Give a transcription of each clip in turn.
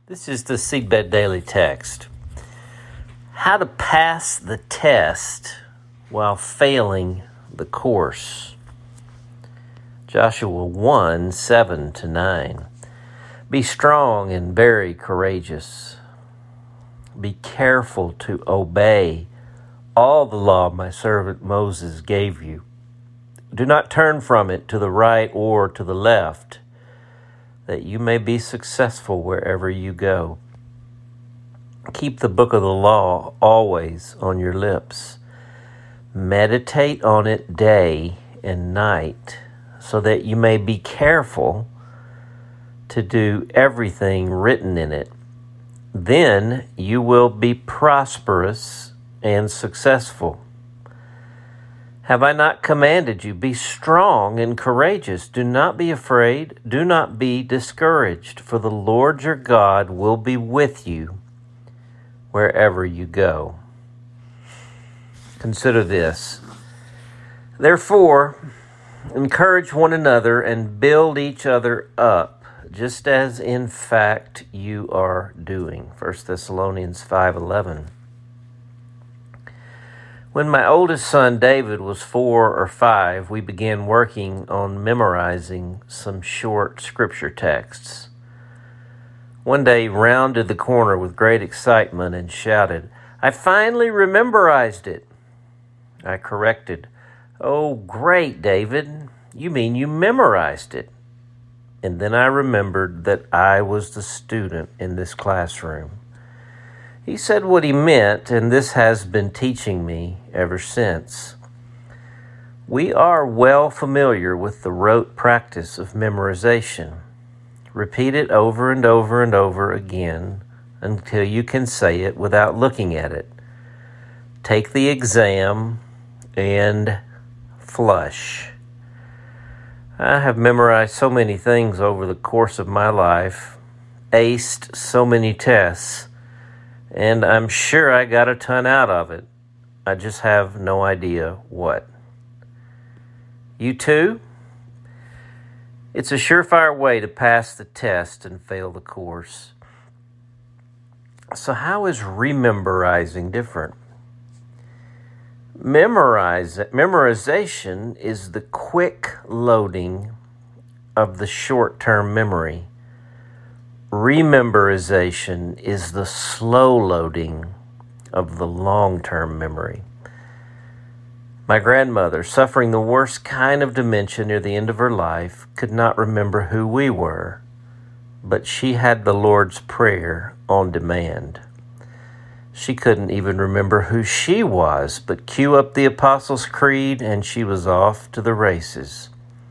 This is the Seedbed Daily Text. How to pass the test while failing the course. Joshua 1, 7-9. Be strong and very courageous. Be careful to obey all the law my servant Moses gave you. Do not turn from it to the right or to the left, that you may be successful wherever you go. Keep the book of the law always on your lips. Meditate on it day and night, so that you may be careful to do everything written in it. Then you will be prosperous and successful. Have I not commanded you? Be strong and courageous. Do not be afraid. Do not be discouraged, for the Lord your God will be with you wherever you go. Consider this. Therefore, encourage one another and build each other up, just as in fact you are doing. 1 Thessalonians 5:11. When my oldest son David was 4 or 5, we began working on memorizing some short scripture texts. One day he rounded the corner with great excitement and shouted, "I finally memorized it." I corrected, "Oh, great, David. You mean you memorized it?" And then I remembered that I was the student in this classroom. He said what he meant, and this has been teaching me ever since. We are well familiar with the rote practice of memorization. Repeat it over and over and over again until you can say it without looking at it. Take the exam and flush. I have memorized so many things over the course of my life, aced so many tests, and I'm sure I got a ton out of it. I just have no idea what. You too? It's a surefire way to pass the test and fail the course. So how is rememorizing different? Memorization is the quick loading of the short-term memory. Rememorization is the slow loading of the long-term memory. My grandmother, suffering the worst kind of dementia near the end of her life, could not remember who we were, but she had the Lord's Prayer on demand. She couldn't even remember who she was, but cue up the Apostles' Creed and she was off to the races.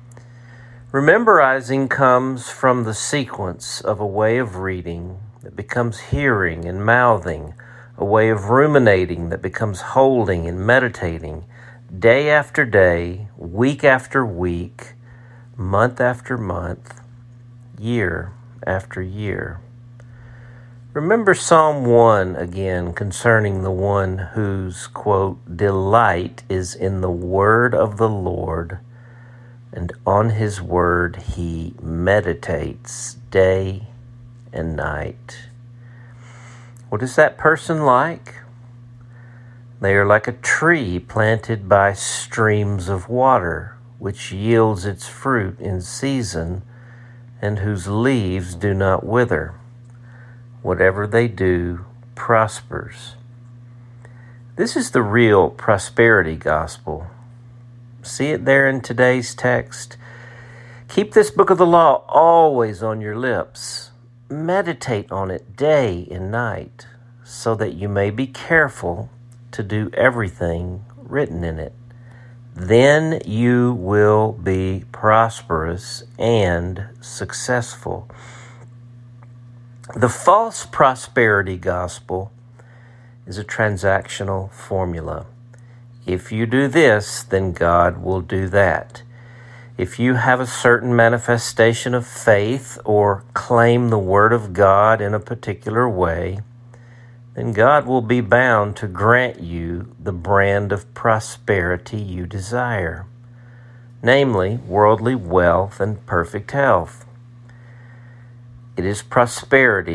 Rememorizing comes from the sequence of a way of reading that becomes hearing and mouthing, a way of ruminating that becomes holding and meditating, day after day, week after week, month after month, year after year. Remember Psalm 1 again concerning the one whose, quote, delight is in the word of the Lord, and on his word he meditates day and night. What is that person like? They are like a tree planted by streams of water, which yields its fruit in season, and whose leaves do not wither. Whatever they do prospers. This is the real prosperity gospel. See it there in today's text. Keep this book of the law always on your lips. Meditate on it day and night, so that you may be careful to do everything written in it. Then you will be prosperous and successful. The false prosperity gospel is a transactional formula. If you do this, then God will do that. If you have a certain manifestation of faith or claim the Word of God in a particular way, then God will be bound to grant you the brand of prosperity you desire, namely worldly wealth and perfect health. It is prosperity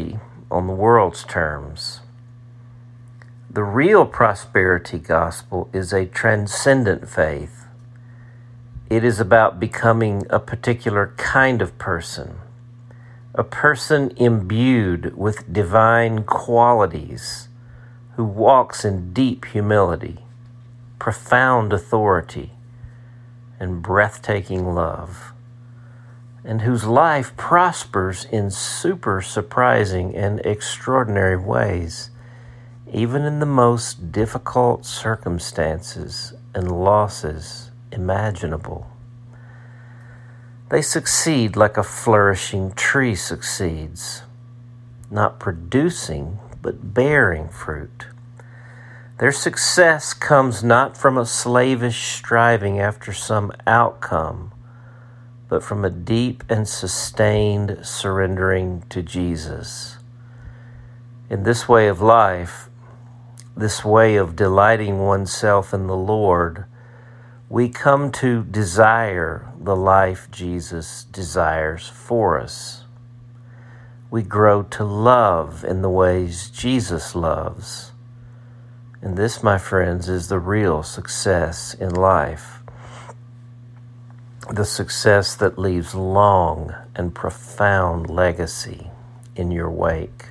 on the world's terms. The real prosperity gospel is a transcendent faith. It is about becoming a particular kind of person, a person imbued with divine qualities, who walks in deep humility, profound authority, and breathtaking love, and whose life prospers in super surprising and extraordinary ways, even in the most difficult circumstances and losses imaginable. They succeed like a flourishing tree succeeds, not producing, but bearing fruit. Their success comes not from a slavish striving after some outcome, but from a deep and sustained surrendering to Jesus. In this way of life, this way of delighting oneself in the Lord, we come to desire the life Jesus desires for us. We grow to love in the ways Jesus loves. And this, my friends, is the real success in life. The success that leaves long and profound legacy in your wake.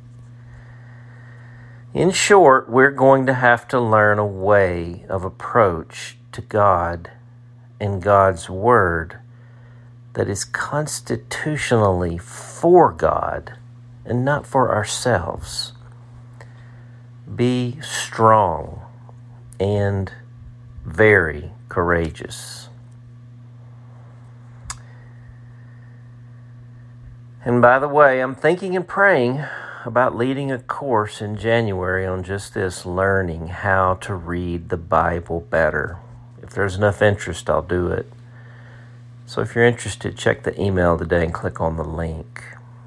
In short, we're going to have to learn a way of approach to God and God's Word that is constitutionally for God and not for ourselves. Be strong and very courageous. And by the way, I'm thinking and praying about leading a course in January on just this, learning how to read the Bible better. If there's enough interest, I'll do it. So if you're interested, check the email today and click on the link.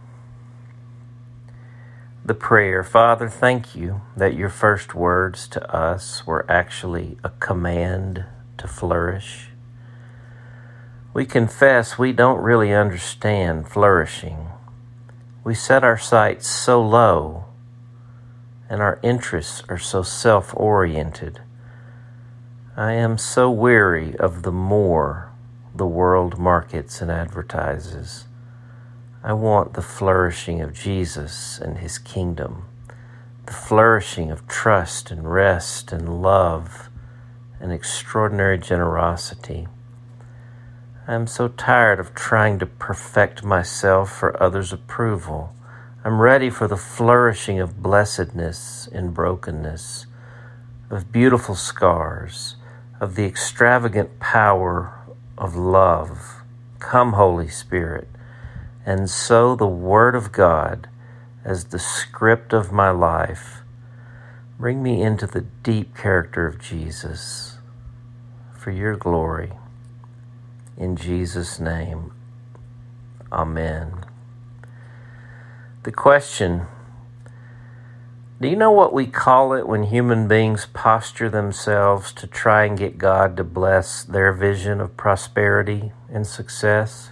The prayer. Father, thank you that your first words to us were actually a command to flourish. We confess we don't really understand flourishing. We set our sights so low, and our interests are so self-oriented. I am so weary of the more the world markets and advertises. I want the flourishing of Jesus and his kingdom, the flourishing of trust and rest and love and extraordinary generosity. I am so tired of trying to perfect myself for others' approval. I'm ready for the flourishing of blessedness in brokenness, of beautiful scars, of the extravagant power of love. Come, Holy Spirit, and so the Word of God as the script of my life. Bring me into the deep character of Jesus for your glory. In Jesus' name, amen. The question, do you know what we call it when human beings posture themselves to try and get God to bless their vision of prosperity and success?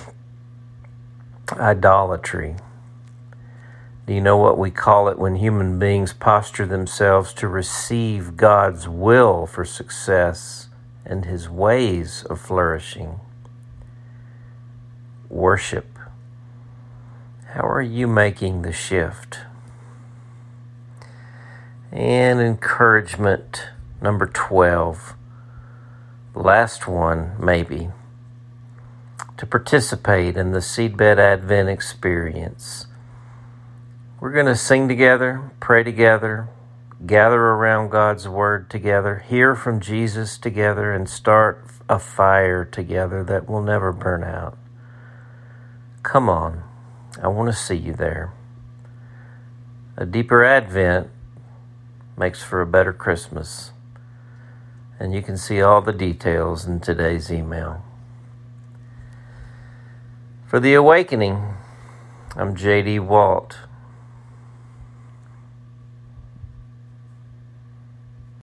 Idolatry. Do you know what we call it when human beings posture themselves to receive God's will for success and his ways of flourishing? Worship. How are you making the shift? And encouragement number 12, the last one maybe, to participate in the Seedbed Advent experience. We're going to sing together, pray together, gather around God's Word together, hear from Jesus together, and start a fire together that will never burn out. Come on, I want to see you there. A deeper Advent makes for a better Christmas, and you can see all the details in today's email. For The Awakening, I'm J.D. Walt.